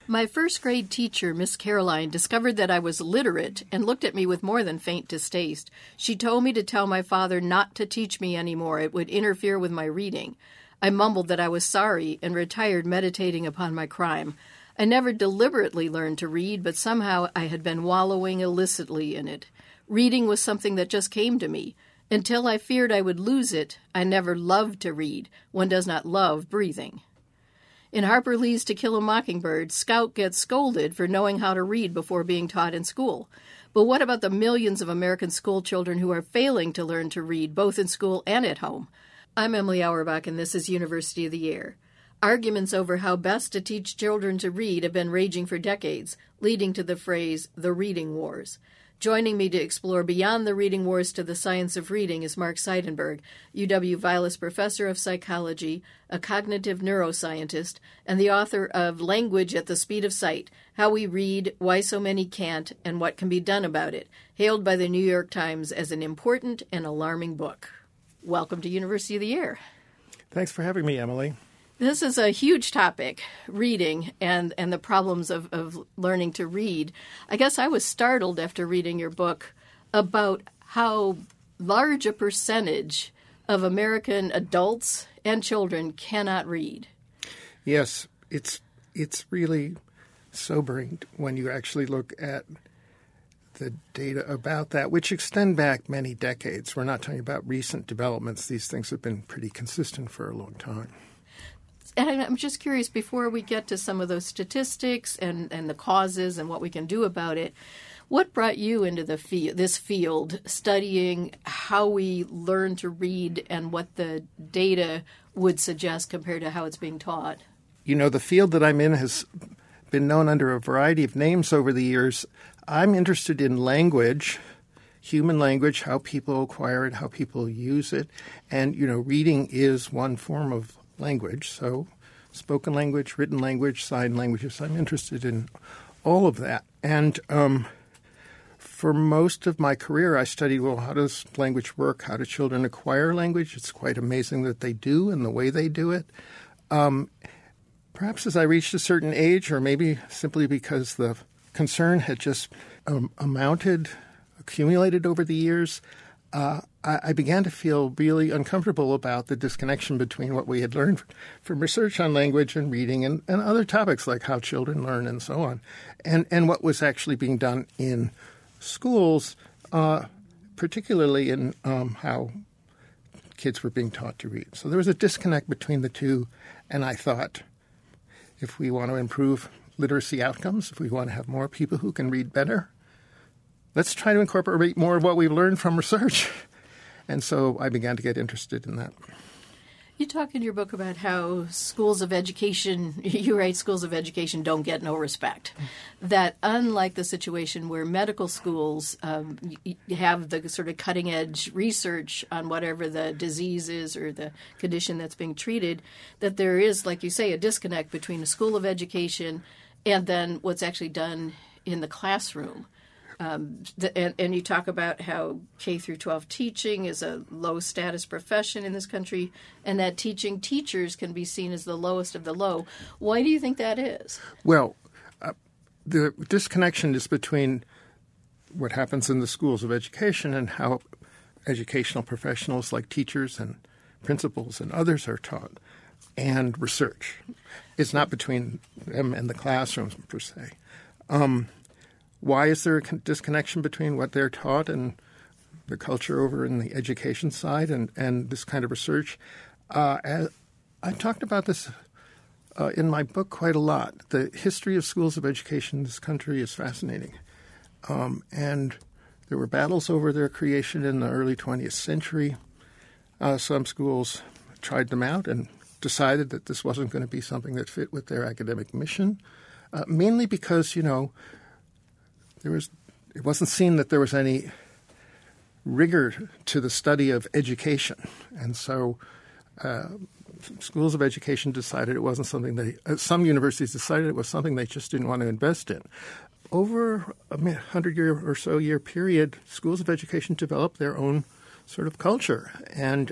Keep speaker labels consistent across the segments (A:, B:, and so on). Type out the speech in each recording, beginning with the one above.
A: My first grade teacher, Miss Caroline, discovered that I was literate and looked at me with more than faint distaste. She told me to tell my father not to teach me anymore. It would interfere with my reading. I mumbled that I was sorry and retired meditating upon my crime. I never deliberately learned to read, but somehow I had been wallowing illicitly in it. Reading was something that just came to me. Until I feared I would lose it, I never loved to read. One does not love breathing. In Harper Lee's To Kill a Mockingbird, Scout gets scolded for knowing how to read before being taught in school. But what about the millions of American school children who are failing to learn to read, both in school and at home? I'm Emily Auerbach, and this is University of the Year. Arguments over how best to teach children to read have been raging for decades, leading to the phrase, the reading wars. Joining me to explore beyond the reading wars to the science of reading is Mark Seidenberg, UW-Vilas Professor of Psychology, a cognitive neuroscientist, and the author of Language at the Speed of Sight, How We Read, Why So Many Can't, and What Can Be Done About It, hailed by the New York Times as an important and alarming book. Welcome to University of the Year.
B: Thanks for having me, Emily.
A: This is a huge topic, reading and the problems of learning to read. I guess I was startled after reading your book about how large a percentage of American adults and children cannot read.
B: Yes, it's really sobering when you actually look at the data about that, which extend back many decades. We're not talking about recent developments. These things have been pretty consistent for a long time.
A: And I'm just curious, before we get to some of those statistics and the causes and what we can do about it, what brought you into this field, studying how we learn to read and what the data would suggest compared to how it's being taught?
B: You know, the field that I'm in has been known under a variety of names over the years. I'm interested in language, human language, how people acquire it, how people use it. And, you know, reading is one form of language, so spoken language, written language, sign languages. I'm interested in all of that. And for most of my career, I studied, well, how does language work? How do children acquire language? It's quite amazing that they do and the way they do it. Perhaps as I reached a certain age, or maybe simply because the concern had just accumulated over the years, I began to feel really uncomfortable about the disconnection between what we had learned from research on language and reading and other topics like how children learn and so on, and what was actually being done in schools, particularly in how kids were being taught to read. So there was a disconnect between the two, and I thought, if we want to improve literacy outcomes, if we want to have more people who can read better, let's try to incorporate more of what we've learned from research. And so I began to get interested in that.
A: You talk in your book about how schools of education, you write schools of education don't get no respect. That unlike the situation where medical schools have the sort of cutting edge research on whatever the disease is or the condition that's being treated, that there is, like you say, a disconnect between a school of education and then what's actually done in the classroom. And you talk about how K through 12 teaching is a low-status profession in this country, and that teaching teachers can be seen as the lowest of the low. Why do you think that is?
B: Well, the disconnection is between what happens in the schools of education and how educational professionals like teachers and principals and others are taught, and research. It's not between them and the classrooms, per se. Why is there a disconnection between what they're taught and the culture over in the education side and this kind of research? I talked about this in my book quite a lot. The history of schools of education in this country is fascinating. And there were battles over their creation in the early 20th century. Some schools tried them out and decided that this wasn't going to be something that fit with their academic mission, mainly because, you know, it wasn't seen that there was any rigor to the study of education. And so schools of education decided it wasn't something some universities decided it was something they just didn't want to invest in. Over a 100-year or so year period, schools of education developed their own sort of culture. And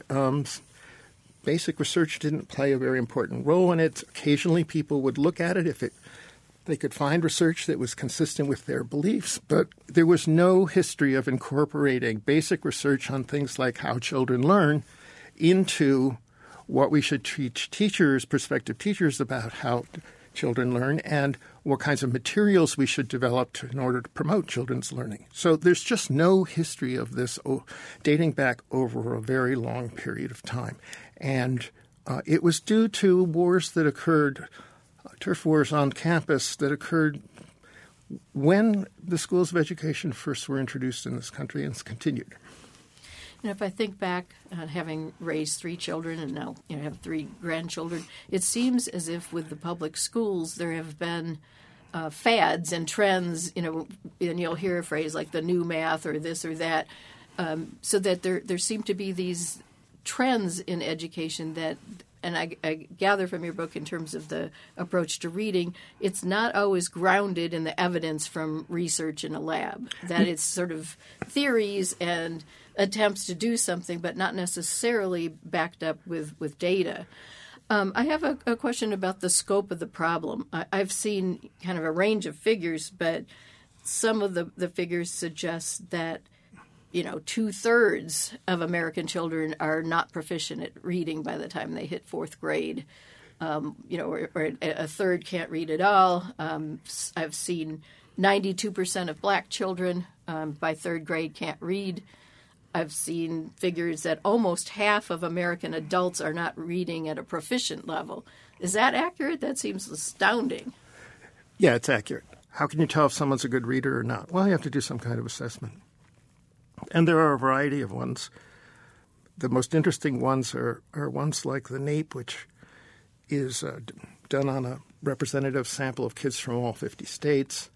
B: basic research didn't play a very important role in it. Occasionally people would look at it if it They could find research that was consistent with their beliefs, but there was no history of incorporating basic research on things like how children learn into what we should teach teachers, prospective teachers, about how children learn and what kinds of materials we should develop in order to promote children's learning. So there's just no history of this dating back over a very long period of time. And it was due to wars that occurred, turf wars on campus that occurred when the schools of education first were introduced in this country and it's continued.
A: And if I think back on having raised 3 children and now have 3 grandchildren, it seems as if with the public schools there have been fads and trends, and you'll hear a phrase like the new math or this or that, so that there seem to be these trends in education that, and I gather from your book in terms of the approach to reading, it's not always grounded in the evidence from research in a lab, that it's sort of theories and attempts to do something, but not necessarily backed up with data. I have a question about the scope of the problem. I've seen kind of a range of figures, but some of the figures suggest that 2/3 of American children are not proficient at reading by the time they hit 4th grade. Or a third can't read at all. I've seen 92% of black children by 3rd grade can't read. I've seen figures that almost half of American adults are not reading at a proficient level. Is that accurate? That seems astounding.
B: Yeah, it's accurate. How can you tell if someone's a good reader or not? Well, you have to do some kind of assessment. And there are a variety of ones. The most interesting ones are ones like the NAEP, which is done on a representative sample of kids from all 50 states.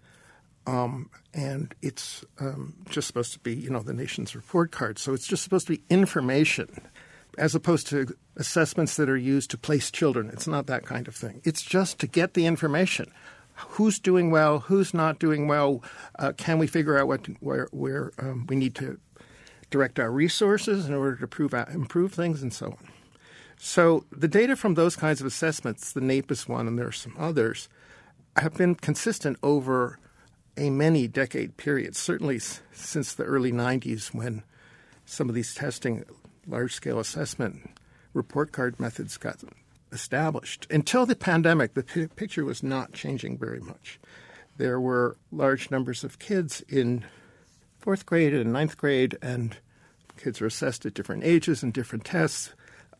B: And it's just supposed to be, the nation's report card. So it's just supposed to be information as opposed to assessments that are used to place children. It's not that kind of thing. It's just to get the information. Who's doing well? Who's not doing well? Can we figure out where we need to direct our resources in order to improve things and so on? So the data from those kinds of assessments, the NAEP is one and there are some others, have been consistent over a many-decade period, certainly since the early 90s when some of these testing, large-scale assessment report card methods got established. Until the pandemic, the picture was not changing very much. There were large numbers of kids in 4th grade and 9th grade, and kids were assessed at different ages and different tests.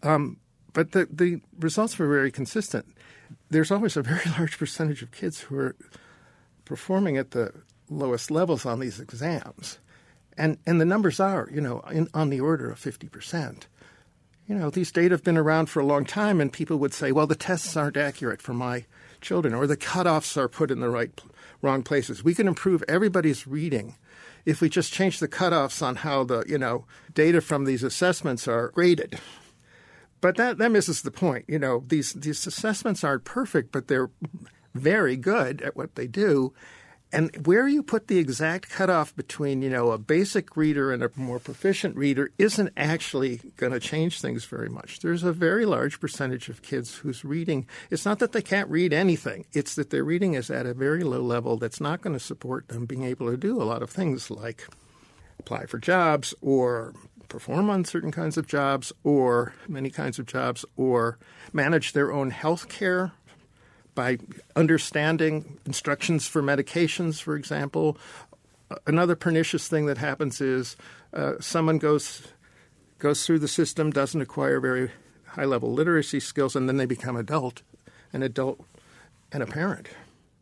B: But the results were very consistent. There's always a very large percentage of kids who are performing at the lowest levels on these exams. And the numbers are, on the order of 50%. These data have been around for a long time, and people would say, well, the tests aren't accurate for my children, or the cutoffs are put in the wrong places. We can improve everybody's reading if we just change the cutoffs on how the, data from these assessments are graded. But that misses the point. These assessments aren't perfect, but they're very good at what they do. And where you put the exact cutoff between, a basic reader and a more proficient reader isn't actually going to change things very much. There's a very large percentage of kids whose reading, it's not that they can't read anything. It's that their reading is at a very low level that's not going to support them being able to do a lot of things like apply for jobs or perform on certain kinds of jobs or many kinds of jobs or manage their own health care by understanding instructions for medications, for example. Another pernicious thing that happens is someone goes through the system, doesn't acquire very high-level literacy skills, and then they become an adult and a parent.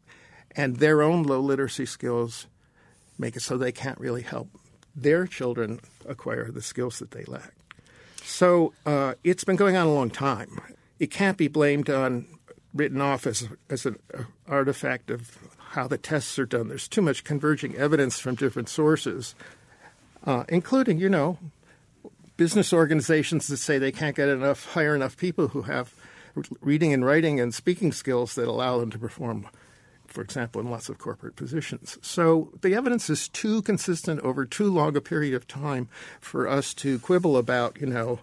B: And their own low literacy skills make it so they can't really help their children acquire the skills that they lack. So it's been going on a long time. It can't be blamed on written off as an artifact of how the tests are done. There's too much converging evidence from different sources, including, business organizations that say they can't hire enough people who have reading and writing and speaking skills that allow them to perform, for example, in lots of corporate positions. So the evidence is too consistent over too long a period of time for us to quibble about,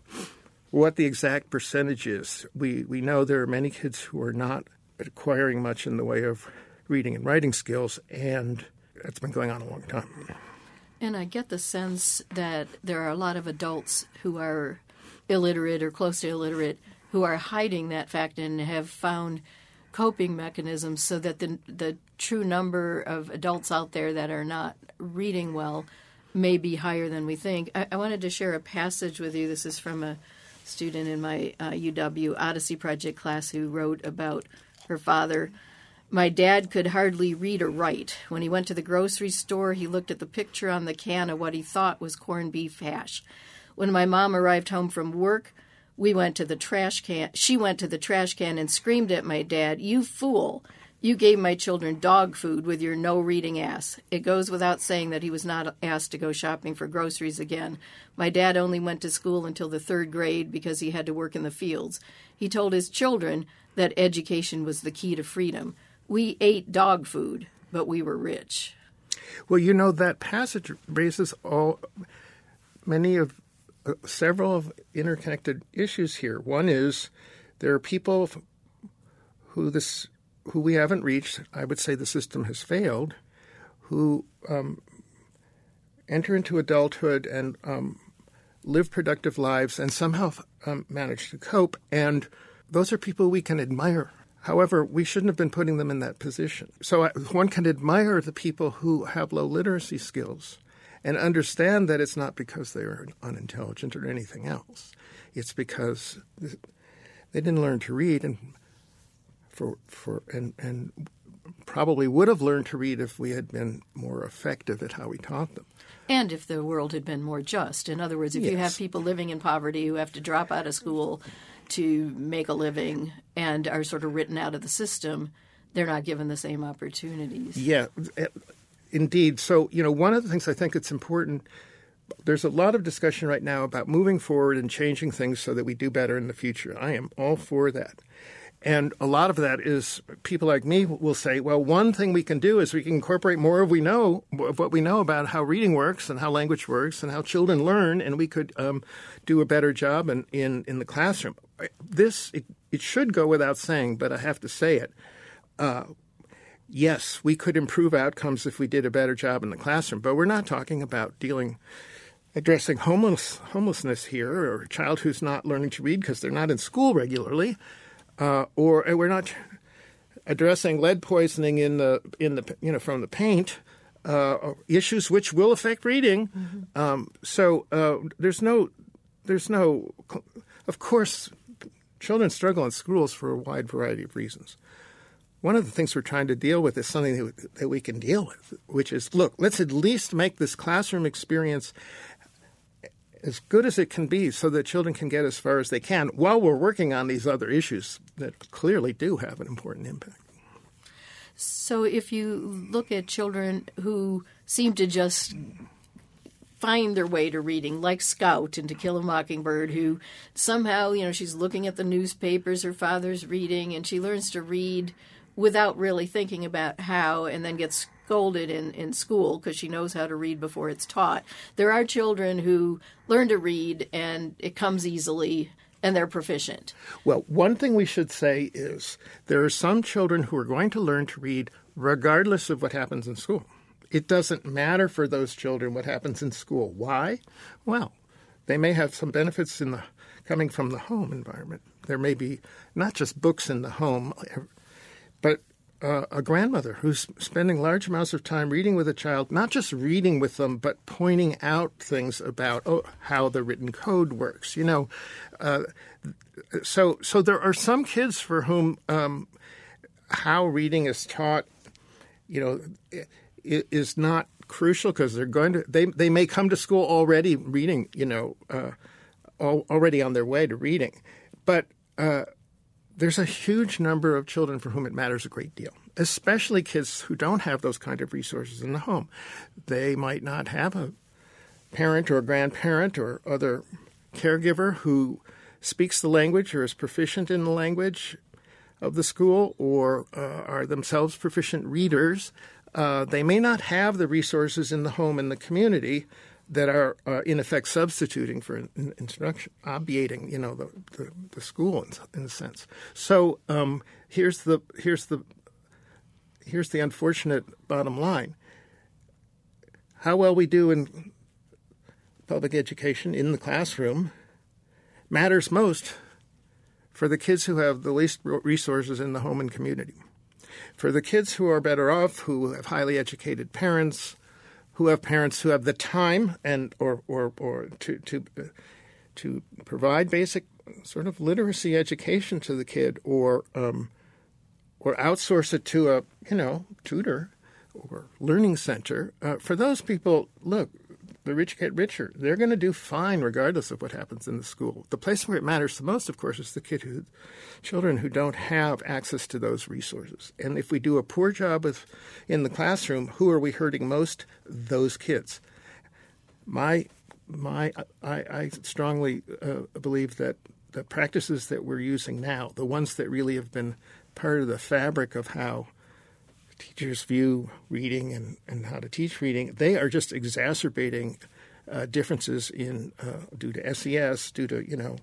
B: what the exact percentage is. We know there are many kids who are not acquiring much in the way of reading and writing skills, and that's been going on a long time.
A: And I get the sense that there are a lot of adults who are illiterate or close to illiterate who are hiding that fact and have found coping mechanisms so that the true number of adults out there that are not reading well may be higher than we think. I wanted to share a passage with you. This is from a student in my UW Odyssey Project class who wrote about her father. My dad could hardly read or write. When he went to the grocery store, he looked at the picture on the can of what he thought was corned beef hash. When my mom arrived home from work, she went to the trash can and screamed at my dad, "You fool! You gave my children dog food with your no-reading ass." It goes without saying that he was not asked to go shopping for groceries again. My dad only went to school until the 3rd grade because he had to work in the fields. He told his children that education was the key to freedom. We ate dog food, but we were rich.
B: Well, that passage raises several of interconnected issues here. One is there are people who we haven't reached. I would say the system has failed, who enter into adulthood and live productive lives and somehow manage to cope. And those are people we can admire. However, we shouldn't have been putting them in that position. So one can admire the people who have low literacy skills and understand that it's not because they're unintelligent or anything else. It's because they didn't learn to read, and probably would have learned to read if we had been more effective at how we taught them.
A: And if the world had been more just. In other words, if you have people living in poverty who have to drop out of school to make a living and are sort of written out of the system, they're not given the same opportunities.
B: Yeah, indeed. So, one of the things I think it's important, there's a lot of discussion right now about moving forward and changing things so that we do better in the future. I am all for that. And a lot of that is people like me will say, well, one thing we can do is we can incorporate more of what we know about how reading works and how language works and how children learn, and we could do a better job in the classroom. It should go without saying, but I have to say it. Yes, we could improve outcomes if we did a better job in the classroom, but we're not talking about addressing homelessness here, or a child who's not learning to read because they're not in school regularly. Or we're not addressing lead poisoning from the paint, issues which will affect reading. Mm-hmm. So there's no. Of course, children struggle in schools for a wide variety of reasons. One of the things we're trying to deal with is something that we can deal with, which is, look, let's at least make this classroom experience as good as it can be so that children can get as far as they can while we're working on these other issues that clearly do have an important impact.
A: So if you look at children who seem to just find their way to reading, like Scout in To Kill a Mockingbird, who somehow, she's looking at the newspapers, her father's reading, and she learns to read without really thinking about how, and then gets scolded in school because she knows how to read before it's taught. There are children who learn to read and it comes easily and they're proficient.
B: Well, one thing we should say is there are some children who are going to learn to read regardless of what happens in school. It doesn't matter for those children what happens in school. Why? Well, they may have some benefits coming from the home environment. There may be not just books in the home, but a grandmother who's spending large amounts of time reading with a child, not just reading with them, but pointing out things about how the written code works. So there are some kids for whom how reading is taught, is not crucial because they may come to school already reading, already on their way to reading, but there's a huge number of children for whom it matters a great deal, especially kids who don't have those kind of resources in the home. They might not have a parent or a grandparent or other caregiver who speaks the language or is proficient in the language of the school or are themselves proficient readers. They may not have the resources in the home and the community that are in effect substituting for instruction, obviating, the school in a sense. So here's the here's the unfortunate bottom line. How well we do in public education in the classroom matters most for the kids who have the least resources in the home and community. For the kids who are better off, who have highly educated parents, who have parents who have the time and or to provide basic sort of literacy education to the kid, or outsource it to a tutor or learning center. For those people, look, the rich get richer. They're going to do fine regardless of what happens in the school. The place where it matters the most, of course, is the children who don't have access to those resources. And if we do a poor job in the classroom, who are we hurting most? Those kids. I strongly believe that the practices that we're using now, the ones that really have been part of the fabric of how teachers view reading and how to teach reading, they are just exacerbating differences in due to SES, due to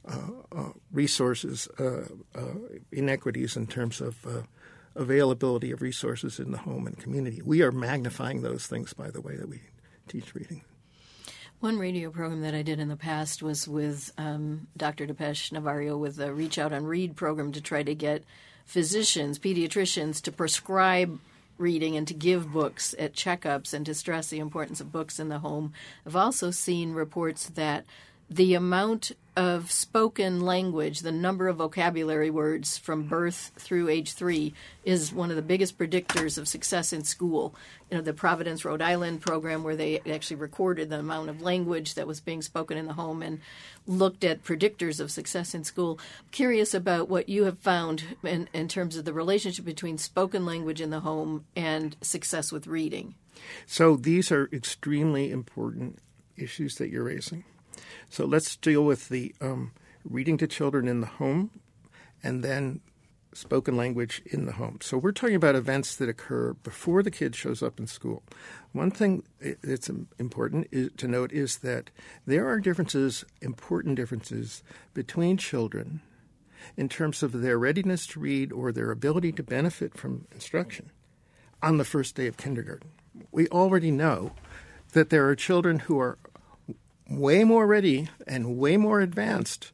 B: resources, inequities in terms of availability of resources in the home and community. We are magnifying those things by the way that we teach reading.
A: One radio program that I did in the past was with Dr. Depeche Navarro with the Reach Out and Read program to try to get physicians, pediatricians to prescribe reading and to give books at checkups and to stress the importance of books in the home. I've also seen reports that the amount of spoken language, the number of vocabulary words from birth through age 3 is one of the biggest predictors of success in school. The Providence, Rhode Island program where they actually recorded the amount of language that was being spoken in the home and looked at predictors of success in school. Curious about what you have found in terms of the relationship between spoken language in the home and success with reading.
B: So these are extremely important issues that you're raising. So let's deal with the reading to children in the home and then spoken language in the home. So we're talking about events that occur before the kid shows up in school. One thing that's important to note is that there are important differences between children in terms of their readiness to read or their ability to benefit from instruction on the first day of kindergarten. We already know that there are children who are way more ready and way more advanced,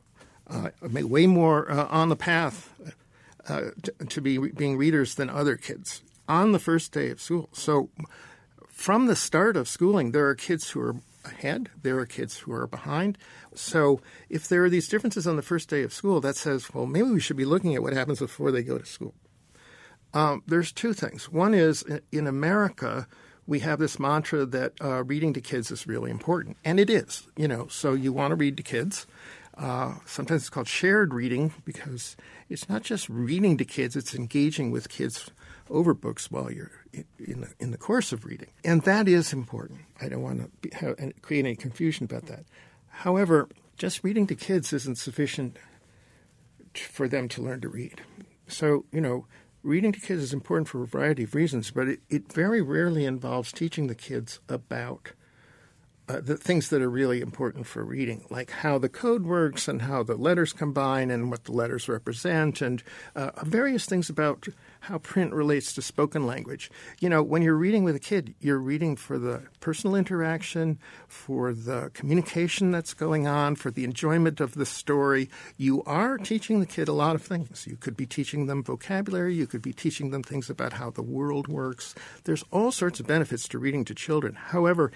B: way more on the path to being readers than other kids on the first day of school. So from the start of schooling, there are kids who are ahead, there are kids who are behind. So if there are these differences on the first day of school, that says, well, maybe we should be looking at what happens before they go to school. There's two things. One is, in America, we have this mantra that reading to kids is really important. And it is, so you want to read to kids. Sometimes it's called shared reading because it's not just reading to kids, it's engaging with kids over books while you're in the course of reading. And that is important. I don't want to create any confusion about that. However, just reading to kids isn't sufficient for them to learn to read. So, reading to kids is important for a variety of reasons, but it very rarely involves teaching the kids about the things that are really important for reading, like how the code works and how the letters combine and what the letters represent, and various things about how print relates to spoken language. When you're reading with a kid, you're reading for the personal interaction, for the communication that's going on, for the enjoyment of the story. You are teaching the kid a lot of things. You could be teaching them vocabulary. You could be teaching them things about how the world works. There's all sorts of benefits to reading to children. However,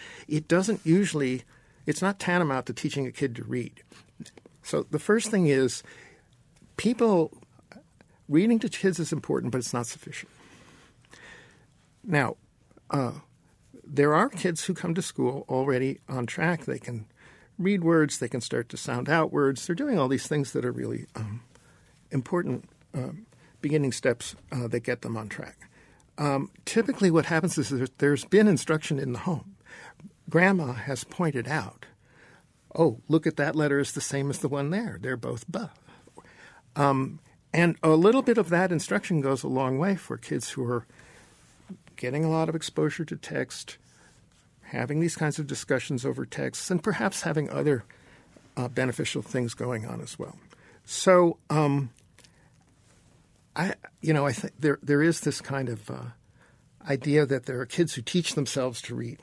B: it's not tantamount to teaching a kid to read. So the first thing is reading to kids is important, but it's not sufficient. Now, there are kids who come to school already on track. They can read words. They can start to sound out words. They're doing all these things that are really important beginning steps that get them on track. Typically what happens is there's been instruction in the home. Grandma has pointed out, oh, look at that letter is the same as the one there. They're both buh. And a little bit of that instruction goes a long way for kids who are getting a lot of exposure to text, having these kinds of discussions over texts, and perhaps having other beneficial things going on as well. So I think there is this kind of idea that there are kids who teach themselves to read.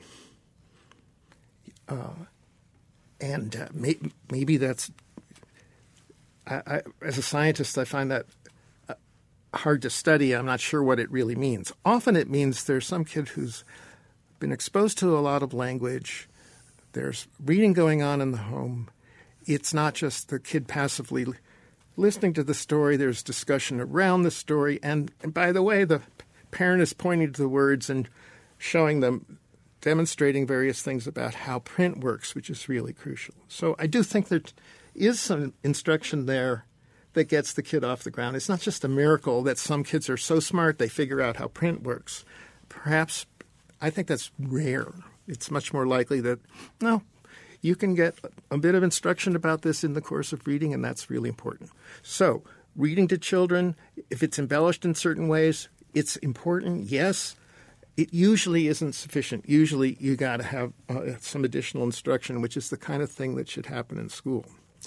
B: Maybe that's, as a scientist, I find that hard to study. I'm not sure what it really means. Often it means there's some kid who's been exposed to a lot of language. There's reading going on in the home. It's not just the kid passively listening to the story. There's discussion around the story. And by the way, the parent is pointing to the words and showing them, demonstrating various things about how print works, which is really crucial. So I do think there is some instruction there that gets the kid off the ground. It's not just a miracle that some kids are so smart they figure out how print works. Perhaps, I think that's rare. It's much more likely that, no, you can get a bit of instruction about this in the course of reading, and that's really important. So, reading to children, if it's embellished in certain ways, it's important, yes. It usually isn't sufficient. Usually you got to have some additional instruction, which is the kind of thing that should happen in school.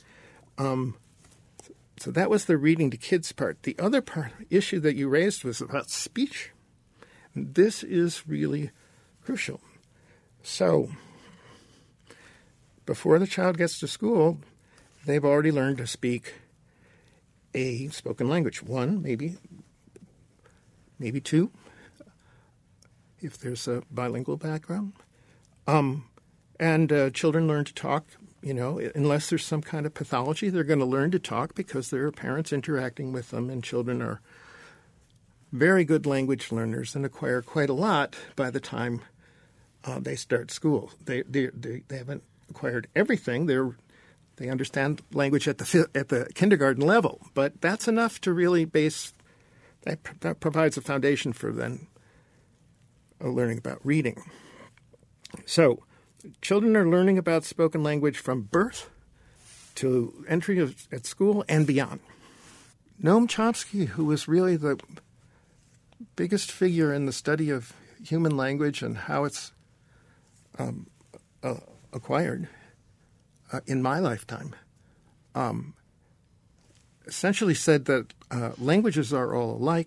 B: So that was the reading to kids part. The other issue that you raised was about speech. This is really crucial. So before the child gets to school, they've already learned to speak a spoken language. One, maybe two, if there's a bilingual background. And children learn to talk, unless there's some kind of pathology, they're going to learn to talk because there are parents interacting with them, and children are very good language learners and acquire quite a lot by the time they start school. They haven't acquired everything. They understand language at the kindergarten level, but that's enough to really that provides a foundation for then learning about reading. So children are learning about spoken language from birth to entry at school and beyond. Noam Chomsky, who was really the biggest figure in the study of human language and how it's acquired in my lifetime, essentially said that languages are all alike.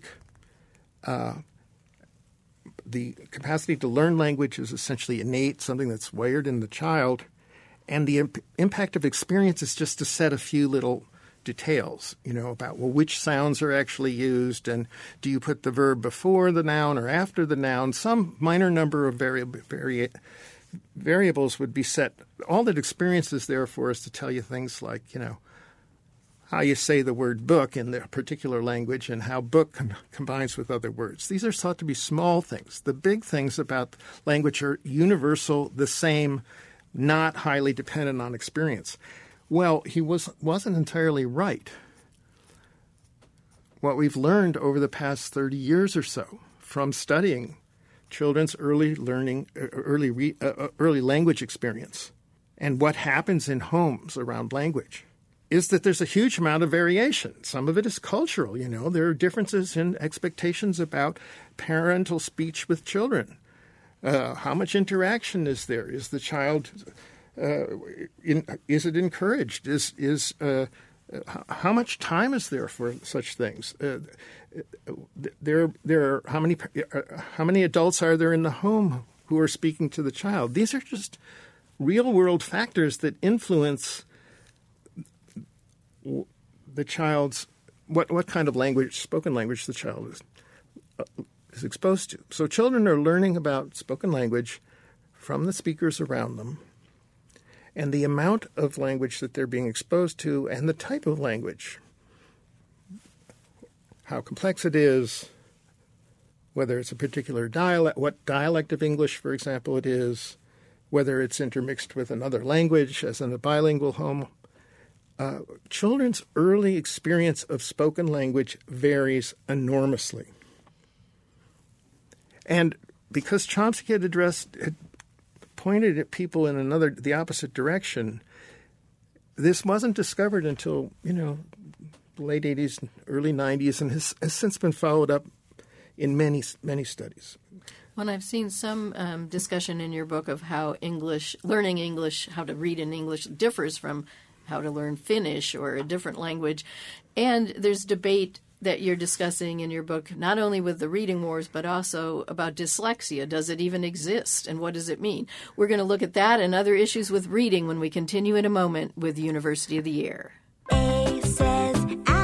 B: The capacity to learn language is essentially innate, something that's wired in the child, and the impact of experience is just to set a few little details, about which sounds are actually used, and do you put the verb before the noun or after the noun. Some minor number of variables would be set. All that experience is there for is to tell you things like, how you say the word book in the particular language and how book combines with other words. These are thought to be small things. The big things about language are universal, the same, not highly dependent on experience. Well, he wasn't entirely right. What we've learned over the past 30 years or so from studying children's early language experience and what happens in homes around language is that there's a huge amount of variation. Some of it is cultural, There are differences in expectations about parental speech with children. How much interaction is there? Is the child, is it encouraged? How much time is there for such things? There are how many adults are there in the home who are speaking to the child? These are just real-world factors that influence the child's what kind of language, spoken language, the child is exposed to. So children are learning about spoken language from the speakers around them, and the amount of language that they're being exposed to, and the type of language, how complex it is, whether it's a particular dialect, what dialect of English, for example, it is, whether it's intermixed with another language, as in a bilingual home. Children's early experience of spoken language varies enormously. And because Chomsky had pointed at people in the opposite direction, this wasn't discovered until, the late 80s, early 90s, and has since been followed up in many, many studies.
A: Well, I've seen some discussion in your book of how learning English, how to read in English differs from how to learn Finnish or a different language. And there's debate that you're discussing in your book, not only with the reading wars, but also about dyslexia. Does it even exist, and what does it mean? We're going to look at that and other issues with reading when we continue in a moment with University of the Year.
C: A says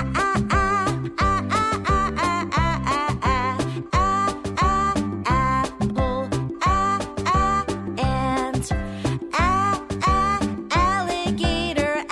C: apple, ant, alligator,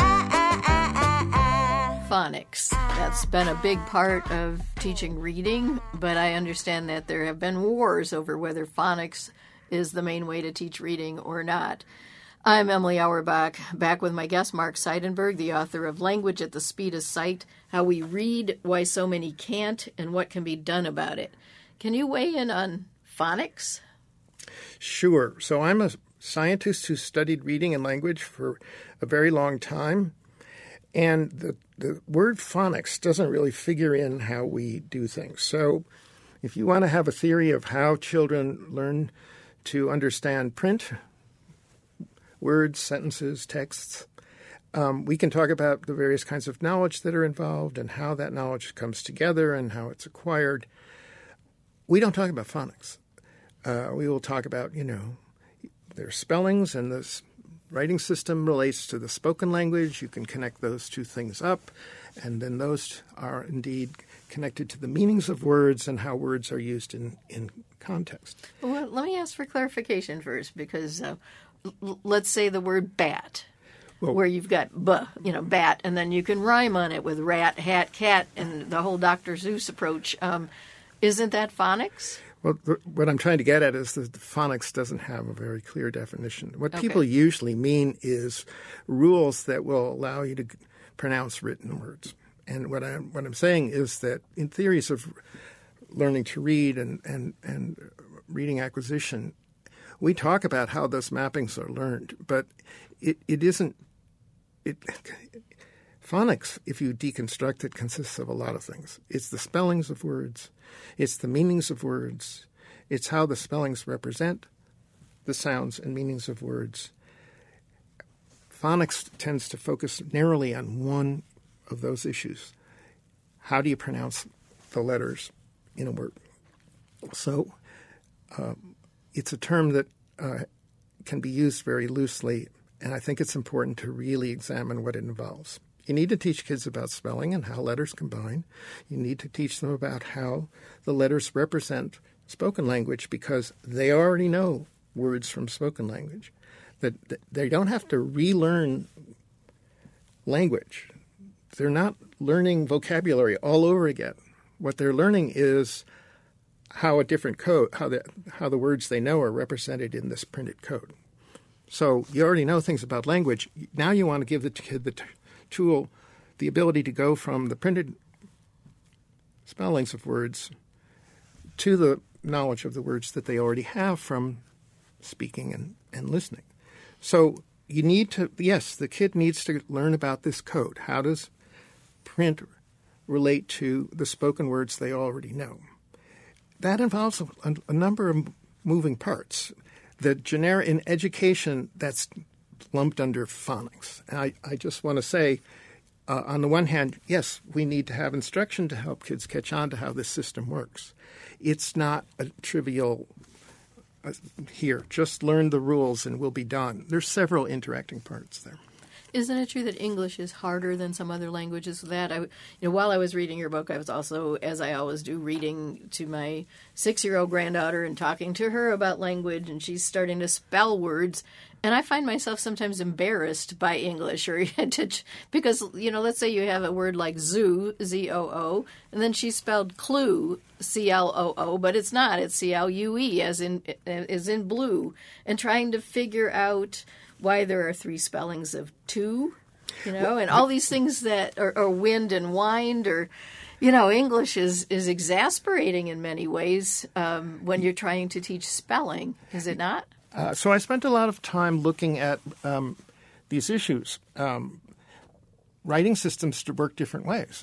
A: Phonics. That's been a big part of teaching reading, but I understand that there have been wars over whether phonics is the main way to teach reading or not. I'm Emily Auerbach, back with my guest Mark Seidenberg, the author of Language at the Speed of Sight, How We Read, Why So Many Can't, and What Can Be Done About It. Can you weigh in on phonics?
B: Sure. So I'm a scientist who studied reading and language for a very long time. And the word phonics doesn't really figure in how we do things. So if you want to have a theory of how children learn to understand print, words, sentences, texts, we can talk about the various kinds of knowledge that are involved and how that knowledge comes together and how it's acquired. We don't talk about phonics. We will talk about, their spellings, and the writing system relates to the spoken language. You can connect those two things up, and then those are indeed connected to the meanings of words and how words are used in context.
A: Well, let me ask for clarification first, because let's say the word bat, where you've got bat, and then you can rhyme on it with rat, hat, cat, and the whole Dr. Seuss approach. Isn't that phonics?
B: Well, what I'm trying to get at is that phonics doesn't have a very clear definition. What people usually mean is rules that will allow you to pronounce written words. And what I'm saying is that in theories of learning to read and reading acquisition, we talk about how those mappings are learned, but it isn't. Phonics, if you deconstruct it, consists of a lot of things. It's the spellings of words. It's the meanings of words. It's how the spellings represent the sounds and meanings of words. Phonics tends to focus narrowly on one of those issues. How do you pronounce the letters in a word? So it's a term that can be used very loosely, and I think it's important to really examine what it involves. You need to teach kids about spelling and how letters combine. You need to teach them about how the letters represent spoken language, because they already know words from spoken language. That they don't have to relearn language. They're not learning vocabulary all over again. What they're learning is how a different code, how the words they know are represented in this printed code. So you already know things about language. Now you want to give the kid the tool, the ability to go from the printed spellings of words to the knowledge of the words that they already have from speaking and listening. So you need to, yes, the kid needs to learn about this code. How does print relate to the spoken words they already know? That involves a number of moving parts. In education, that's lumped under phonics. And I just want to say, on the one hand, yes, we need to have instruction to help kids catch on to how this system works. It's not a trivial, here, just learn the rules and we'll be done. There's several interacting parts there.
A: Isn't it true that English is harder than some other languages? While I was reading your book, I was also, as I always do, reading to my 6-year-old granddaughter and talking to her about language, and she's starting to spell words. And I find myself sometimes embarrassed by English, because, let's say you have a word like zoo, Z-O-O, and then she spelled clue, C-L-O-O, but it's not. It's C-L-U-E, as in blue, and trying to figure out why there are 3 spellings of two, and all these things that are wind and wind, or, English is exasperating in many ways when you're trying to teach spelling, is it not?
B: So I spent a lot of time looking at these issues. Writing systems to work different ways.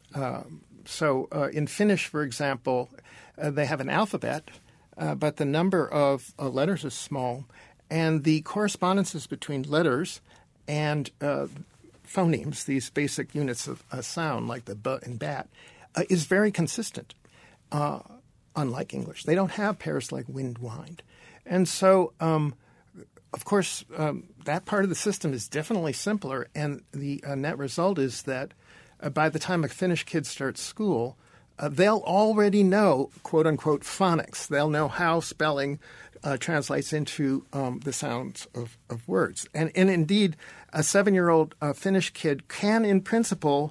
B: So in Finnish, for example, they have an alphabet, but the number of letters is small. And the correspondences between letters and phonemes, these basic units of sound like the b and bat, is very consistent, unlike English. They don't have pairs like wind, wind. And so, of course, that part of the system is definitely simpler, and the net result is that by the time a Finnish kid starts school, they'll already know, quote-unquote, phonics. They'll know how spelling translates into the sounds of words. And indeed, a 7-year-old Finnish kid can, in principle,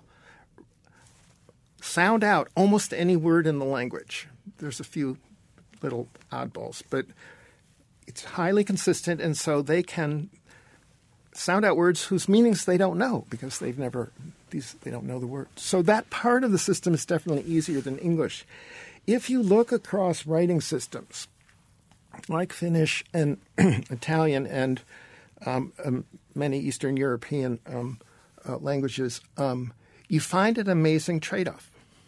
B: sound out almost any word in the language. There's a few little oddballs, but it's highly consistent, and so they can sound out words whose meanings they don't know because they don't know the words. So that part of the system is definitely easier than English. If you look across writing systems like Finnish and Italian and many Eastern European languages, you find an amazing trade-off.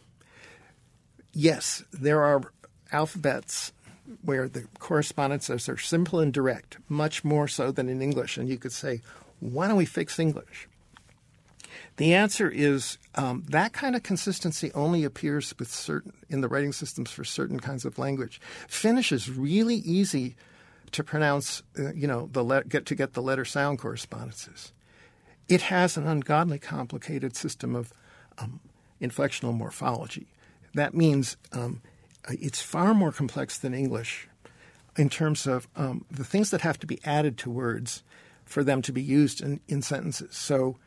B: Yes, there are alphabets where the correspondences are simple and direct, much more so than in English. And you could say, why don't we fix English? The answer is that kind of consistency only appears in the writing systems for certain kinds of language. Finnish is really easy to pronounce, get the letter-sound correspondences. It has an ungodly complicated system of inflectional morphology. That means it's far more complex than English in terms of the things that have to be added to words for them to be used in sentences. So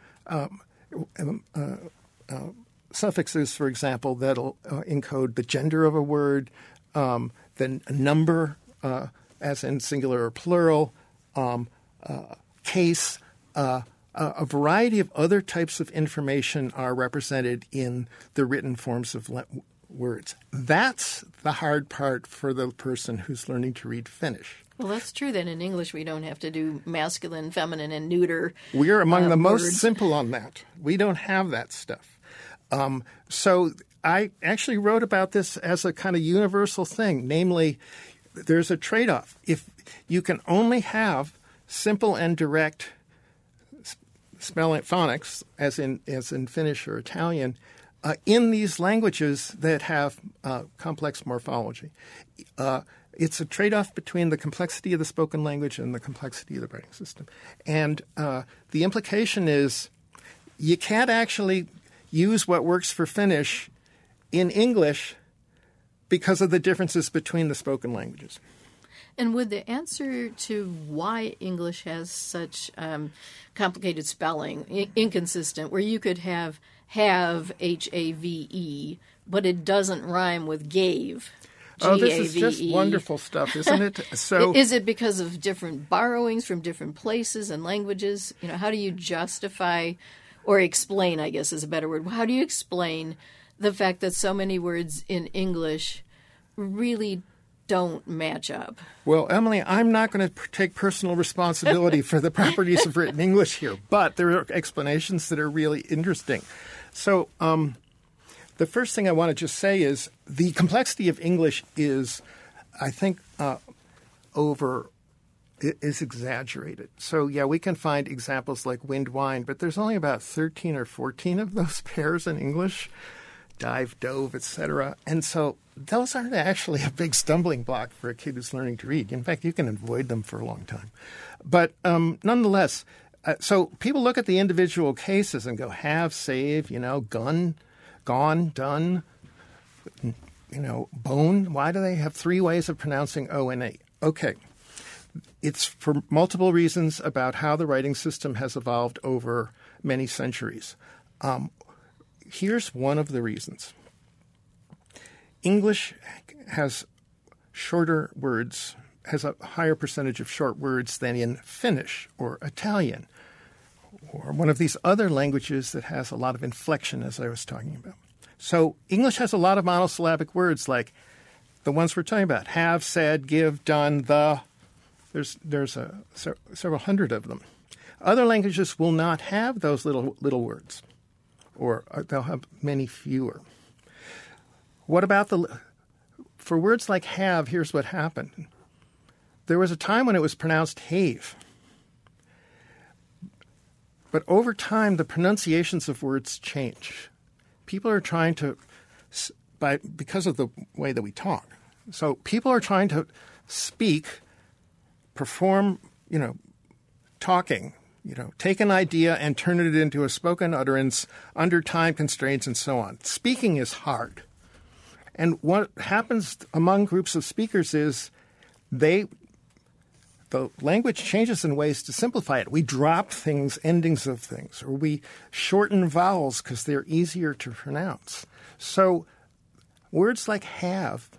B: suffixes, for example, that'll encode the gender of a word, then a number, as in singular or plural, case, a variety of other types of information are represented in the written forms of words. That's the hard part for the person who's learning to read Finnish.
A: Well, that's true. Then in English, we don't have to do masculine, feminine, and neuter.
B: We're among the most
A: words.
B: simple on that. We don't have that stuff. So I actually wrote about this as a kind of universal thing. Namely, there's a trade-off. If you can only have simple and direct spelling phonics, as in Finnish or Italian, in these languages that have complex morphology. It's a trade-off between the complexity of the spoken language and the complexity of the writing system. And the implication is you can't actually use what works for Finnish in English because of the differences between the spoken languages.
A: And would the answer to why English has such complicated spelling, inconsistent, where you could have H-A-V-E, but it doesn't rhyme with gave, G-A-V-E.
B: Oh, this is just wonderful stuff, isn't it? So,
A: is it because of different borrowings from different places and languages? How do you justify or explain, I guess is a better word, how do you explain the fact that so many words in English really don't match up?
B: Well, Emily, I'm not going to take personal responsibility for the properties of written English here, but there are explanations that are really interesting. So the first thing I want to just say is the complexity of English is, I think, is exaggerated. So, yeah, we can find examples like wind, wine, but there's only about 13 or 14 of those pairs in English, dive, dove, etc. And so those aren't actually a big stumbling block for a kid who's learning to read. In fact, you can avoid them for a long time. But nonetheless, so people look at the individual cases and go, have, save, gun, gone, done, bone. Why do they have 3 ways of pronouncing O and A? Okay. It's for multiple reasons about how the writing system has evolved over many centuries. Here's one of the reasons. English has shorter words, has a higher percentage of short words than in Finnish or Italian or one of these other languages that has a lot of inflection, as I was talking about. So English has a lot of monosyllabic words like the ones we're talking about, have, said, give, done, the. There's several hundred of them. Other languages will not have those little words, or they'll have many fewer. What about for words like have, here's what happened. There was a time when it was pronounced have. But over time, the pronunciations of words change. People are trying to because of the way that we talk. So people are trying to speak, perform, talking, take an idea and turn it into a spoken utterance under time constraints and so on. Speaking is hard. And what happens among groups of speakers is the language changes in ways to simplify it. We drop things, endings of things, or we shorten vowels because they're easier to pronounce. So words like have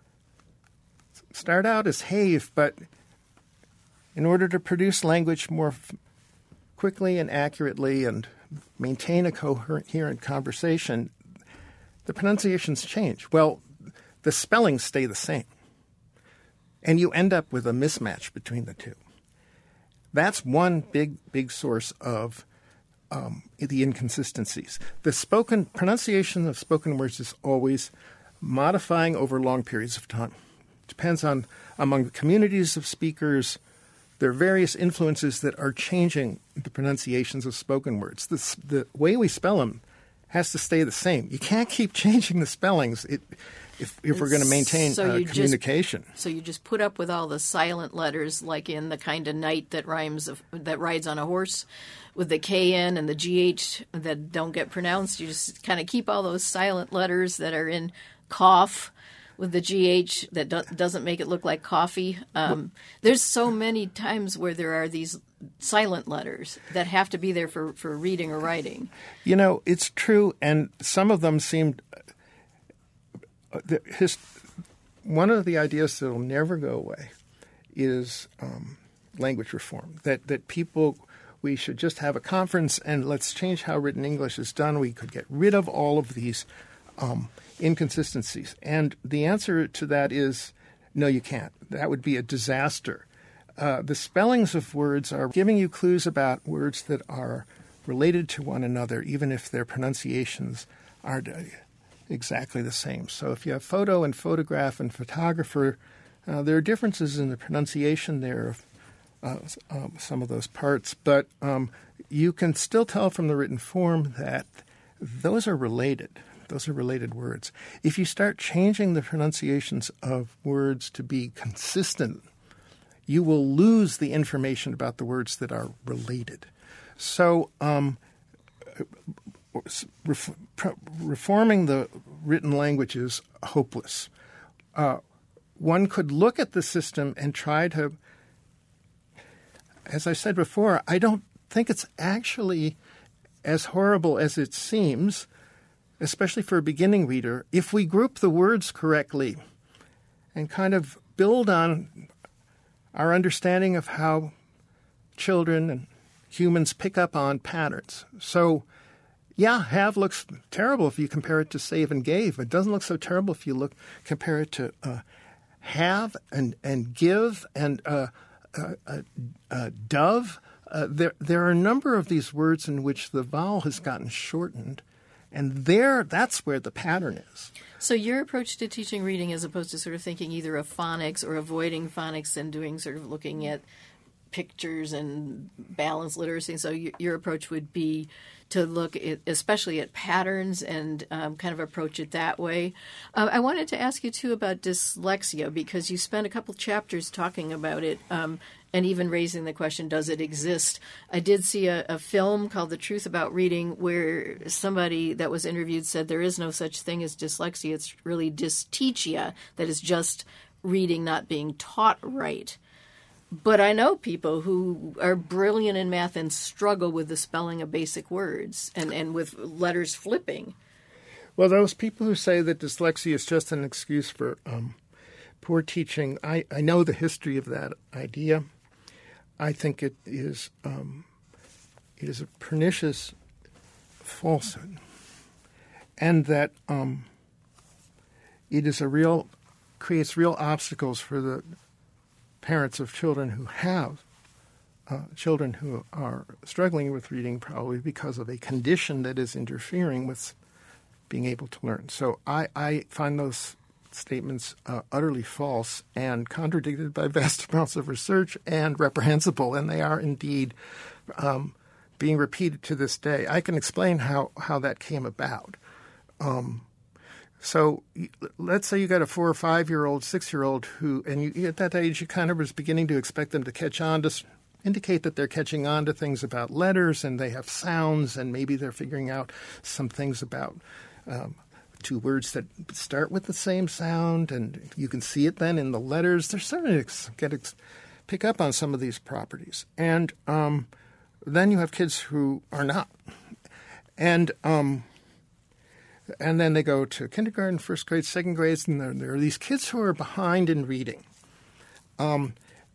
B: start out as have, but in order to produce language more quickly and accurately and maintain a coherent conversation, the pronunciations change. Well, the spellings stay the same. And you end up with a mismatch between the two. That's one big source of the inconsistencies. The pronunciation of spoken words is always modifying over long periods of time. Depends on among the communities of speakers. There are various influences that are changing the pronunciations of spoken words. The way we spell them has to stay the same. You can't keep changing the spellings if we're going to maintain communication.
A: So you just put up with all the silent letters, like in the kind of knight that rides on a horse, with the KN and the GH that don't get pronounced. You just kind of keep all those silent letters that are in cough with the GH that doesn't make it look like coffee. There's so many times where there are these silent letters that have to be there for reading or writing.
B: It's true, and some of them seemed one of the ideas that will never go away is language reform, that we should just have a conference and let's change how written English is done. We could get rid of all of these inconsistencies. And the answer to that is no, you can't. That would be a disaster. The spellings of words are giving you clues about words that are related to one another, even if their pronunciations aren't exactly the same. So if you have photo and photograph and photographer, there are differences in the pronunciation there of some of those parts, but you can still tell from the written form that those are related. Those are related words. If you start changing the pronunciations of words to be consistent, you will lose the information about the words that are related. So reforming the written language is hopeless. One could look at the system and try to, as I said before, I don't think it's actually as horrible as it seems, especially for a beginning reader, if we group the words correctly and kind of build on our understanding of how children and humans pick up on patterns. So, yeah, have looks terrible if you compare it to save and gave. It doesn't look so terrible if you compare it to have and give and dove. There are a number of these words in which the vowel has gotten shortened, and that's where the pattern is.
A: So your approach to teaching reading, as opposed to sort of thinking either of phonics or avoiding phonics and doing sort of looking at pictures and balanced literacy, so your approach would be to look especially at patterns and kind of approach it that way. I wanted to ask you, too, about dyslexia, because you spent a couple chapters talking about it and even raising the question, does it exist? I did see a film called The Truth About Reading where somebody that was interviewed said there is no such thing as dyslexia. It's really dystechia, that is just reading not being taught right. But I know people who are brilliant in math and struggle with the spelling of basic words and with letters flipping.
B: Well, those people who say that dyslexia is just an excuse for poor teaching, I know the history of that idea. I think it is a pernicious falsehood, and that it is creates real obstacles for the parents of children who have children who are struggling with reading, probably because of a condition that is interfering with being able to learn. So I find those statements utterly false and contradicted by vast amounts of research and reprehensible, and they are indeed being repeated to this day. I can explain how that came about. So let's say you got a 4 or 5-year-old, 6-year-old who, and you at that age, you kind of was beginning to expect them to catch on to indicate that they're catching on to things about letters and they have sounds and maybe they're figuring out some things about two words that start with the same sound, and you can see it then in the letters. They're starting to pick up on some of these properties. And then you have kids who are not. And then they go to kindergarten, first grade, second grade, and there are these kids who are behind in reading. And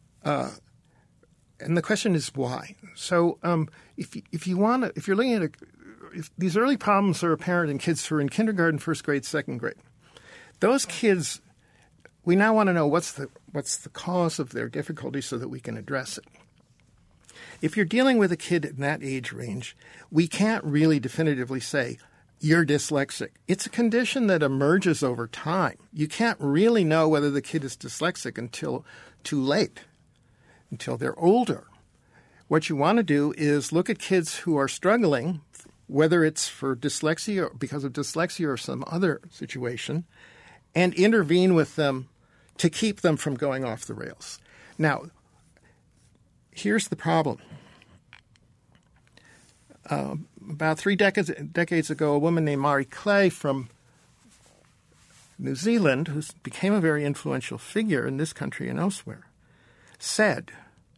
B: the question is why. So if you're looking at if these early problems are apparent in kids who are in kindergarten, first grade, second grade, those kids, we now want to know what's the cause of their difficulty so that we can address it. If you're dealing with a kid in that age range, we can't really definitively say, you're dyslexic. It's a condition that emerges over time. You can't really know whether the kid is dyslexic until too late, until they're older. What you want to do is look at kids who are struggling, whether it's for dyslexia or because of dyslexia or some other situation, and intervene with them to keep them from going off the rails. Now, here's the problem. About 3 decades ago, a woman named Marie Clay from New Zealand, who became a very influential figure in this country and elsewhere, said,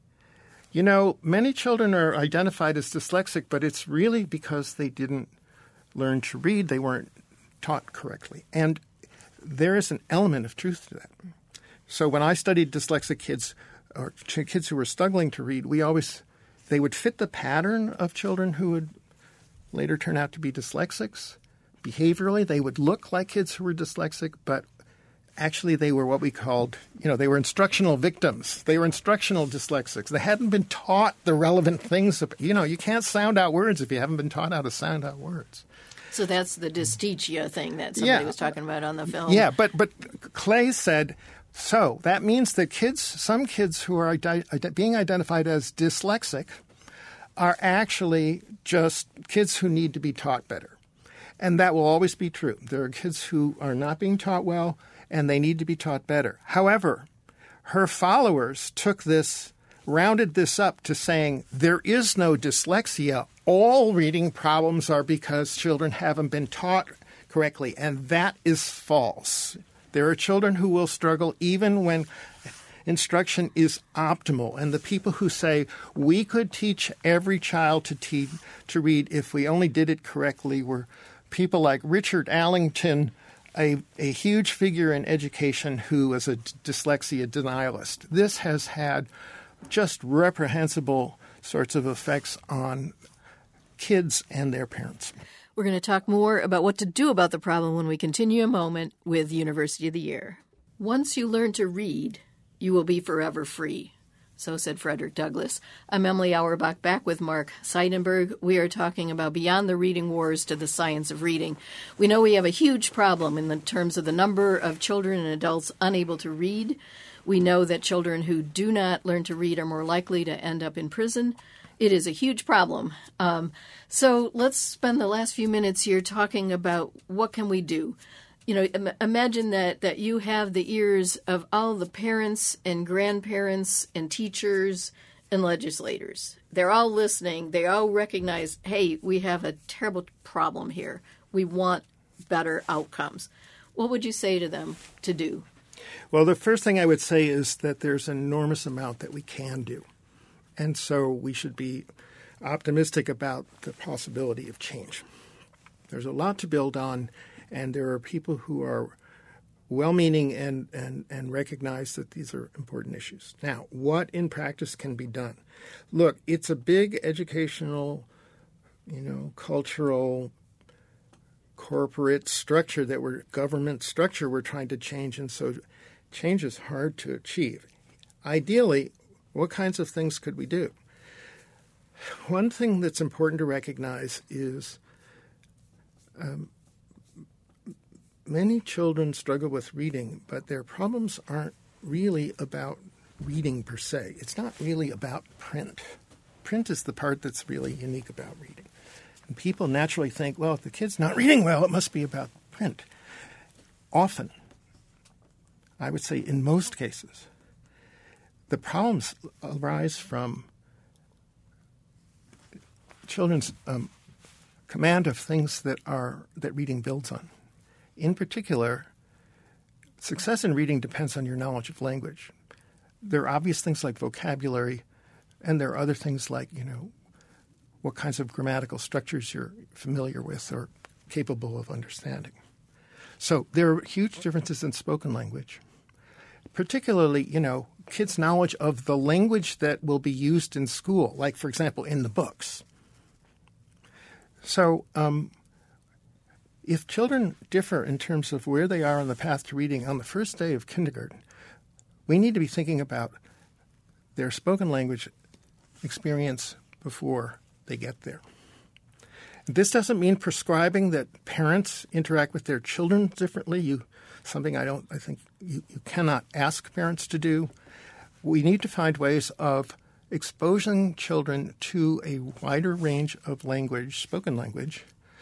B: many children are identified as dyslexic, but it's really because they didn't learn to read. They weren't taught correctly. And there is an element of truth to that. So when I studied dyslexic kids, or kids who were struggling to read, they would fit the pattern of children who would later turn out to be dyslexics. Behaviorally, they would look like kids who were dyslexic, but actually they were what we called, they were instructional victims. They were instructional dyslexics. They hadn't been taught the relevant things. You can't sound out words if you haven't been taught how to sound out words.
A: So that's the dystegia thing that somebody was talking about on the film.
B: Yeah, but Clay said, so that means that some kids who are being identified as dyslexic are actually just kids who need to be taught better. And that will always be true. There are kids who are not being taught well, and they need to be taught better. However, her followers rounded this up to saying there is no dyslexia. All reading problems are because children haven't been taught correctly, and that is false. There are children who will struggle even when instruction is optimal. And the people who say we could teach every child to read if we only did it correctly were people like Richard Allington, a huge figure in education who was a dyslexia denialist. This has had just reprehensible sorts of effects on kids and their parents.
A: We're going to talk more about what to do about the problem when we continue a moment with University of the Year. Once you learn to read, you will be forever free. So said Frederick Douglass. I'm Emily Auerbach, back with Mark Seidenberg. We are talking about Beyond the Reading Wars to the Science of Reading. We know we have a huge problem in terms of the number of children and adults unable to read. We know that children who do not learn to read are more likely to end up in prison. It is a huge problem. So let's spend the last few minutes here talking about what can we do. Imagine that you have the ears of all the parents and grandparents and teachers and legislators. They're all listening. They all recognize, hey, we have a terrible problem here. We want better outcomes. What would you say to them to do?
B: Well, the first thing I would say is that there's an enormous amount that we can do. And so we should be optimistic about the possibility of change. There's a lot to build on, and there are people who are well-meaning and recognize that these are important issues. Now, what in practice can be done? Look, it's a big educational, cultural, corporate structure government structure we're trying to change, and so change is hard to achieve. Ideally, what kinds of things could we do? One thing that's important to recognize is many children struggle with reading, but their problems aren't really about reading per se. It's not really about print. Print is the part that's really unique about reading. And people naturally think, well, if the kid's not reading well, it must be about print. often, I would say in most cases, the problems arise from children's command of things that reading builds on. In particular, success in reading depends on your knowledge of language. There are obvious things like vocabulary, and there are other things like, what kinds of grammatical structures you're familiar with or capable of understanding. So there are huge differences in spoken language, particularly, kids' knowledge of the language that will be used in school, like, for example, in the books. So if children differ in terms of where they are on the path to reading on the first day of kindergarten, we need to be thinking about their spoken language experience before they get there. This doesn't mean prescribing that parents interact with their children differently, something I think you cannot ask parents to do. We need to find ways of exposing children to a wider range of language, spoken language,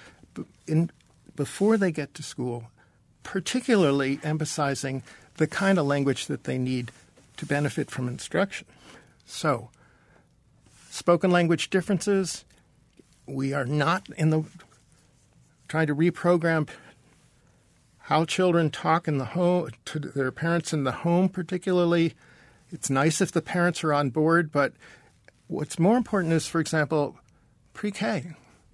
B: before they get to school, particularly emphasizing the kind of language that they need to benefit from instruction. So, spoken language differences, we are not trying to reprogram how children talk in the home to their parents in the home particularly. It's nice if the parents are on board, but what's more important is, for example, pre-K.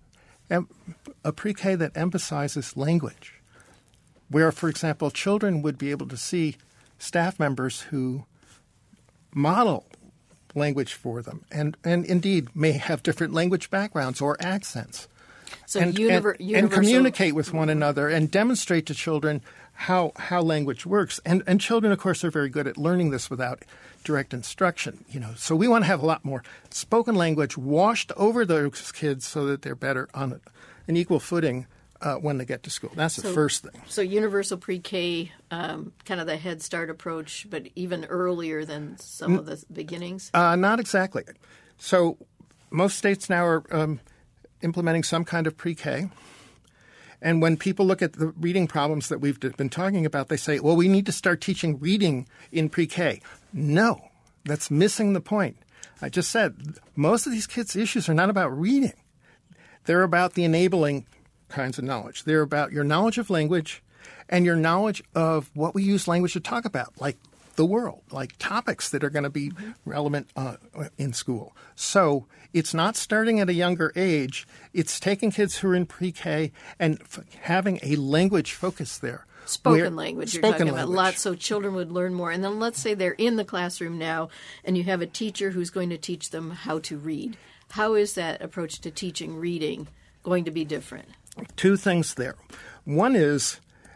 B: A pre-K that emphasizes language, where, for example, children would be able to see staff members who model language for them and indeed may have different language backgrounds or accents.
A: So
B: and communicate with one another and demonstrate to children how language works. And children, of course, are very good at learning this without direct instruction. So we want to have a lot more spoken language washed over those kids so that they're better on an equal footing when they get to school. That's the first thing.
A: So universal pre-K, kind of the Head Start approach, but even earlier than some of the beginnings?
B: Not exactly. So most states now are implementing some kind of pre-K. And when people look at the reading problems that we've been talking about, they say, well, we need to start teaching reading in pre-K. No, that's missing the point. I just said most of these kids' issues are not about reading. They're about the enabling kinds of knowledge. They're about your knowledge of language and your knowledge of what we use language to talk about, like the world, like topics that are going to be relevant in school. So it's not starting at a younger age. It's taking kids who are in pre-K and having a language focus there.
A: Spoken language you're talking about. Lots, so children would learn more. And then let's say they're in the classroom now and you have a teacher who's going to teach them how to read. How is that approach to teaching reading going to be different?
B: Two things there. One is,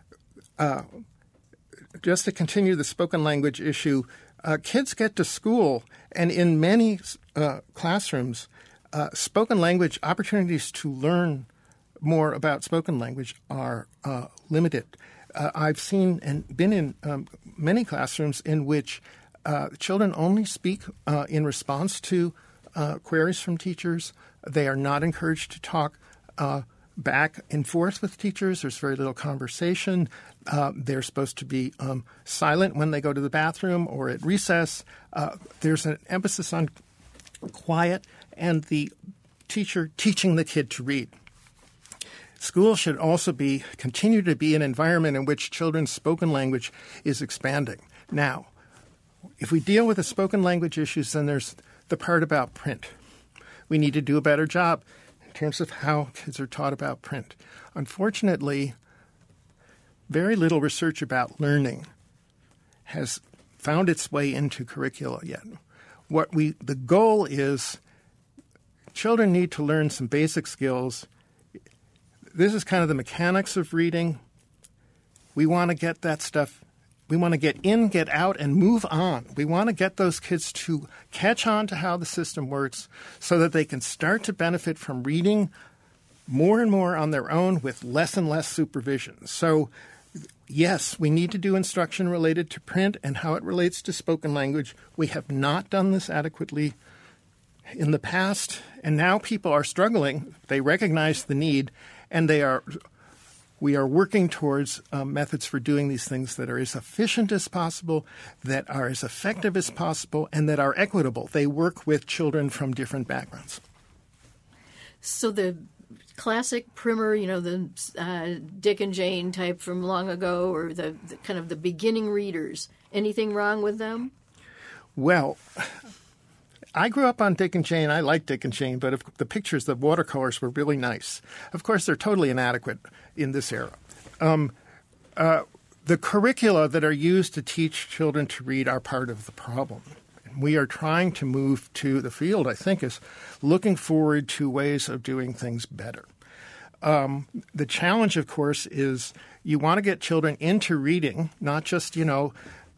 B: just to continue the spoken language issue, kids get to school, and in many classrooms, spoken language opportunities to learn more about spoken language are limited. I've seen and been in many classrooms in which children only speak in response to queries from teachers. They are not encouraged to talk back and forth with teachers. There's very little conversation. They're supposed to be silent when they go to the bathroom or at recess. There's an emphasis on quiet and the teacher teaching the kid to read. School should also continue to be an environment in which children's spoken language is expanding. Now, if we deal with the spoken language issues, then there's the part about print. We need to do a better job in terms of how kids are taught about print. Unfortunately, very little research about learning has found its way into curricula yet. The goal is children need to learn some basic skills. This is kind of the mechanics of reading. We want to get that stuff. We want to get in, get out, and move on. We want to get those kids to catch on to how the system works so that they can start to benefit from reading more and more on their own with less and less supervision. So, yes, we need to do instruction related to print and how it relates to spoken language. We have not done this adequately in the past, and now people are struggling. They recognize the need, and they are we are working towards methods for doing these things that are as efficient as possible, that are as effective as possible, and that are equitable. They work with children from different backgrounds.
A: So the classic primer, the Dick and Jane type from long ago, or the kind of the beginning readers, anything wrong with them?
B: Well, I grew up on Dick and Jane. I like Dick and Jane, but the pictures, the watercolors were really nice. Of course, they're totally inadequate in this era. The curricula that are used to teach children to read are part of the problem. We are trying to move to the field, I think, is looking forward to ways of doing things better. The challenge, of course, is you want to get children into reading, not just, not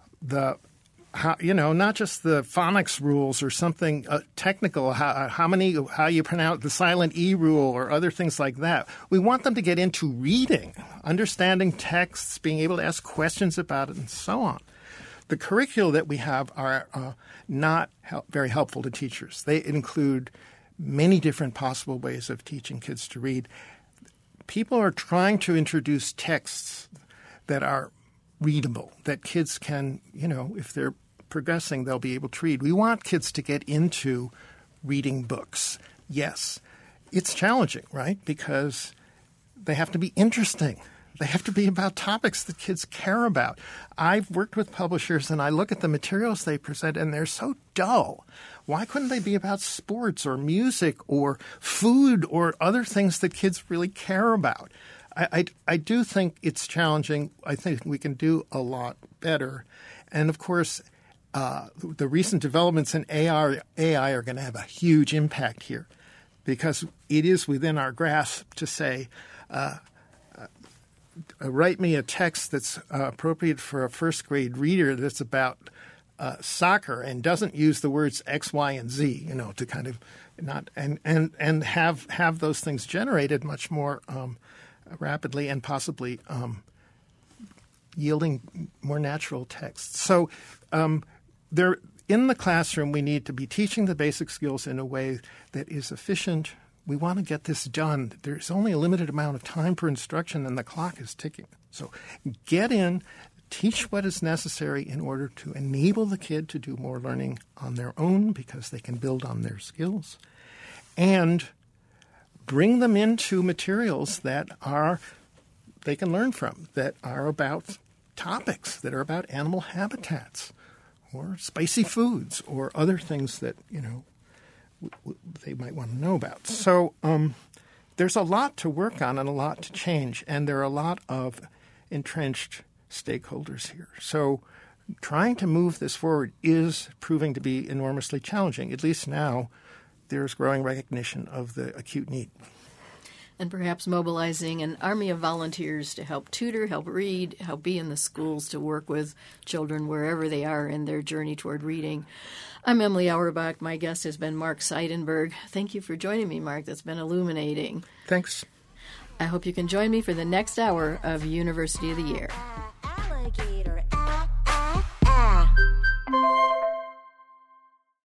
B: just the phonics rules or something technical, how you pronounce the silent E rule or other things like that. We want them to get into reading, understanding texts, being able to ask questions about it, and so on. The curricula that we have are not very helpful to teachers. They include many different possible ways of teaching kids to read. People are trying to introduce texts that are readable, that kids can, if they're progressing, they'll be able to read. We want kids to get into reading books. Yes, it's challenging, right? Because they have to be interesting. They have to be about topics that kids care about. I've worked with publishers, and I look at the materials they present, and they're so dull. Why couldn't they be about sports or music or food or other things that kids really care about? I do think it's challenging. I think we can do a lot better. And, of course, the recent developments in AI are going to have a huge impact here because it is within our grasp to say, write me a text that's appropriate for a first-grade reader that's about soccer and doesn't use the words X, Y, and Z, to kind of not and have those things generated much more rapidly and possibly yielding more natural texts. So there, in the classroom, we need to be teaching the basic skills in a way that is efficient. We want to get this done. There's only a limited amount of time per instruction, and the clock is ticking. So get in, teach what is necessary in order to enable the kid to do more learning on their own because they can build on their skills, and bring them into materials that they can learn from, that are about topics, that are about animal habitats or spicy foods or other things that, they might want to know about. So there's a lot to work on and a lot to change, and there are a lot of entrenched stakeholders here. So trying to move this forward is proving to be enormously challenging. At least now there's growing recognition of the acute need.
A: And perhaps mobilizing an army of volunteers to help tutor, help read, help be in the schools to work with children wherever they are in their journey toward reading. I'm Emily Auerbach. My guest has been Mark Seidenberg. Thank you for joining me, Mark. That's been illuminating.
B: Thanks.
A: I hope you can join me for the next hour of University of the Year.